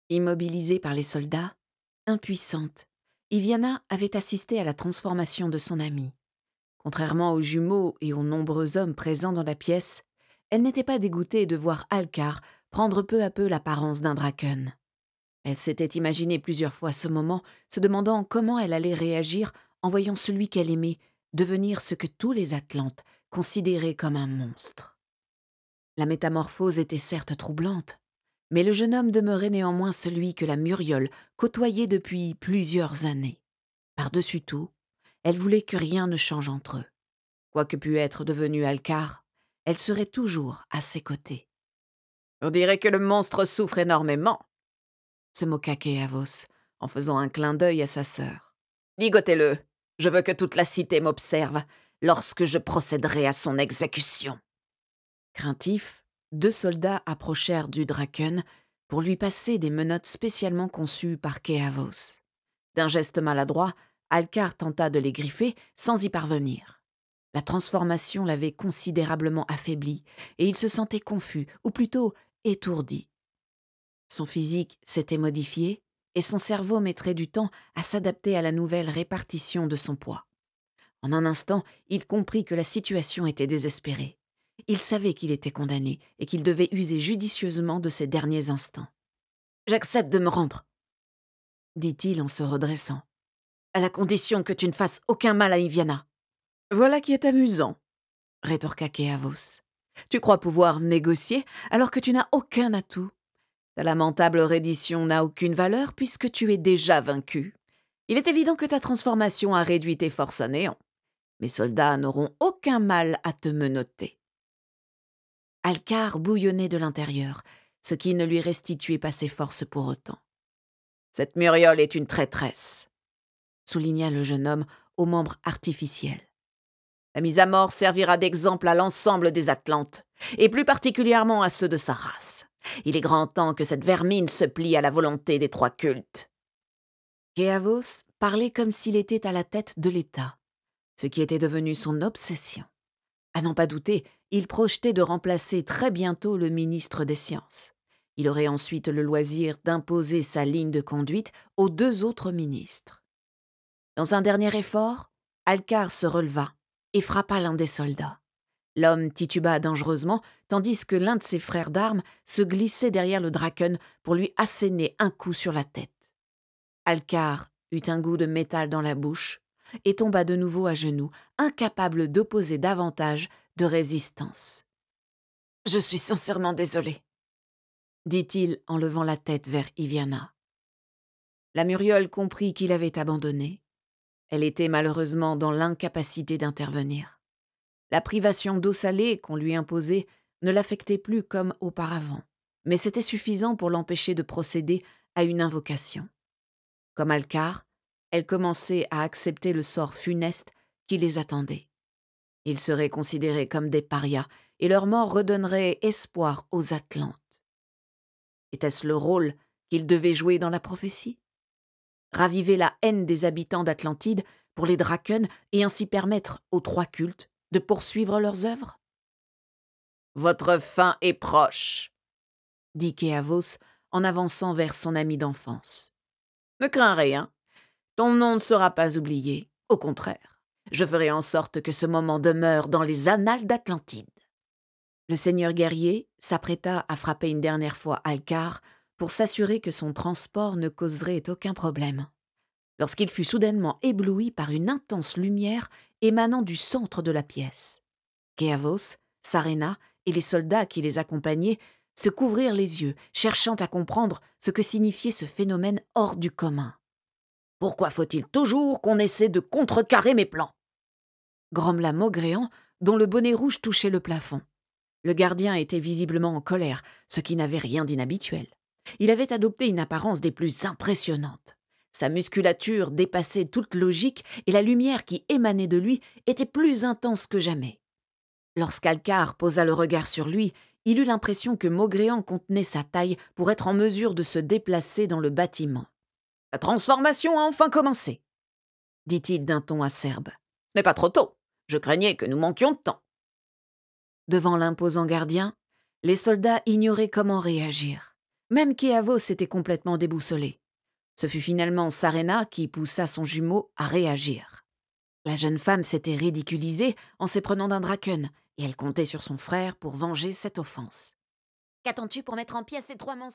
Immobilisée par les soldats, impuissante, Iviana avait assisté à la transformation de son amie. Contrairement aux jumeaux et aux nombreux hommes présents dans la pièce, elle n'était pas dégoûtée de voir Alcar prendre peu à peu l'apparence d'un draken. Elle s'était imaginé plusieurs fois ce moment, se demandant comment elle allait réagir en voyant celui qu'elle aimait devenir ce que tous les Atlantes considéraient comme un monstre. La métamorphose était certes troublante, mais le jeune homme demeurait néanmoins celui que la Muriole côtoyait depuis plusieurs années. Par-dessus tout, elle voulait que rien ne change entre eux. Quoi que pût être devenu Alcar, elle serait toujours à ses côtés. « On dirait que le monstre souffre énormément », se moqua Keavos, en faisant un clin d'œil à sa sœur. « Ligotez-le, je veux que toute la cité m'observe lorsque je procéderai à son exécution. » Craintifs, 2 soldats approchèrent du draken pour lui passer des menottes spécialement conçues par Keavos. D'un geste maladroit, Alcar tenta de les griffer sans y parvenir. La transformation l'avait considérablement affaibli et il se sentait confus, ou plutôt étourdi. Son physique s'était modifié et son cerveau mettrait du temps à s'adapter à la nouvelle répartition de son poids. En un instant, il comprit que la situation était désespérée. Il savait qu'il était condamné et qu'il devait user judicieusement de ses derniers instants. « J'accepte de me rendre, » dit-il en se redressant, « à la condition que tu ne fasses aucun mal à Iviana. »« Voilà qui est amusant, » rétorqua Keavos. « Tu crois pouvoir négocier alors que tu n'as aucun atout. Ta lamentable reddition n'a aucune valeur puisque tu es déjà vaincu. Il est évident que ta transformation a réduit tes forces à néant. Mes soldats n'auront aucun mal à te menotter. » Alcar bouillonnait de l'intérieur, ce qui ne lui restituait pas ses forces pour autant. « Cette Muriole est une traîtresse, » souligna le jeune homme aux membres artificiels. « La mise à mort servira d'exemple à l'ensemble des Atlantes, et plus particulièrement à ceux de sa race. Il est grand temps que cette vermine se plie à la volonté des 3 cultes. » Keavos parlait comme s'il était à la tête de l'État, ce qui était devenu son obsession. À n'en pas douter, il projetait de remplacer très bientôt le ministre des Sciences. Il aurait ensuite le loisir d'imposer sa ligne de conduite aux 2 autres ministres. Dans un dernier effort, Alcar se releva et frappa l'un des soldats. L'homme tituba dangereusement, tandis que l'un de ses frères d'armes se glissait derrière le draken pour lui asséner un coup sur la tête. Alcar eut un goût de métal dans la bouche et tomba de nouveau à genoux, incapable d'opposer davantage de résistance. « Je suis sincèrement désolé, » dit-il en levant la tête vers Iviana. La Muriole comprit qu'il avait abandonné. Elle était malheureusement dans l'incapacité d'intervenir. La privation d'eau salée qu'on lui imposait ne l'affectait plus comme auparavant, mais c'était suffisant pour l'empêcher de procéder à une invocation. Comme Alcar, elle commençait à accepter le sort funeste qui les attendait. Ils seraient considérés comme des parias et leur mort redonnerait espoir aux Atlantes. Était-ce le rôle qu'ils devaient jouer dans la prophétie? Raviver la haine des habitants d'Atlantide pour les Draken et ainsi permettre aux 3 cultes de poursuivre leurs œuvres? « Votre fin est proche, » dit Keavos en avançant vers son ami d'enfance. « Ne crains rien, ton nom ne sera pas oublié, au contraire. Je ferai en sorte que ce moment demeure dans les annales d'Atlantide. » Le seigneur guerrier s'apprêta à frapper une dernière fois Alcar pour s'assurer que son transport ne causerait aucun problème, lorsqu'il fut soudainement ébloui par une intense lumière émanant du centre de la pièce. Keavos, Sarena et les soldats qui les accompagnaient se couvrirent les yeux, cherchant à comprendre ce que signifiait ce phénomène hors du commun. « Pourquoi faut-il toujours qu'on essaie de contrecarrer mes plans ?» grommela Maugréant, dont le bonnet rouge touchait le plafond. Le gardien était visiblement en colère, ce qui n'avait rien d'inhabituel. Il avait adopté une apparence des plus impressionnantes. Sa musculature dépassait toute logique et la lumière qui émanait de lui était plus intense que jamais. Lorsqu'Alcar posa le regard sur lui, il eut l'impression que Maugréant contenait sa taille pour être en mesure de se déplacer dans le bâtiment. « La transformation a enfin commencé, » dit-il d'un ton acerbe. « Ce n'est pas trop tôt, je craignais que nous manquions de temps. » Devant l'imposant gardien, les soldats ignoraient comment réagir. Même Keavos était complètement déboussolé. Ce fut finalement Sarena qui poussa son jumeau à réagir. La jeune femme s'était ridiculisée en s'éprenant d'un Draken, et elle comptait sur son frère pour venger cette offense. « Qu'attends-tu pour mettre en pièces ces 3 monstres »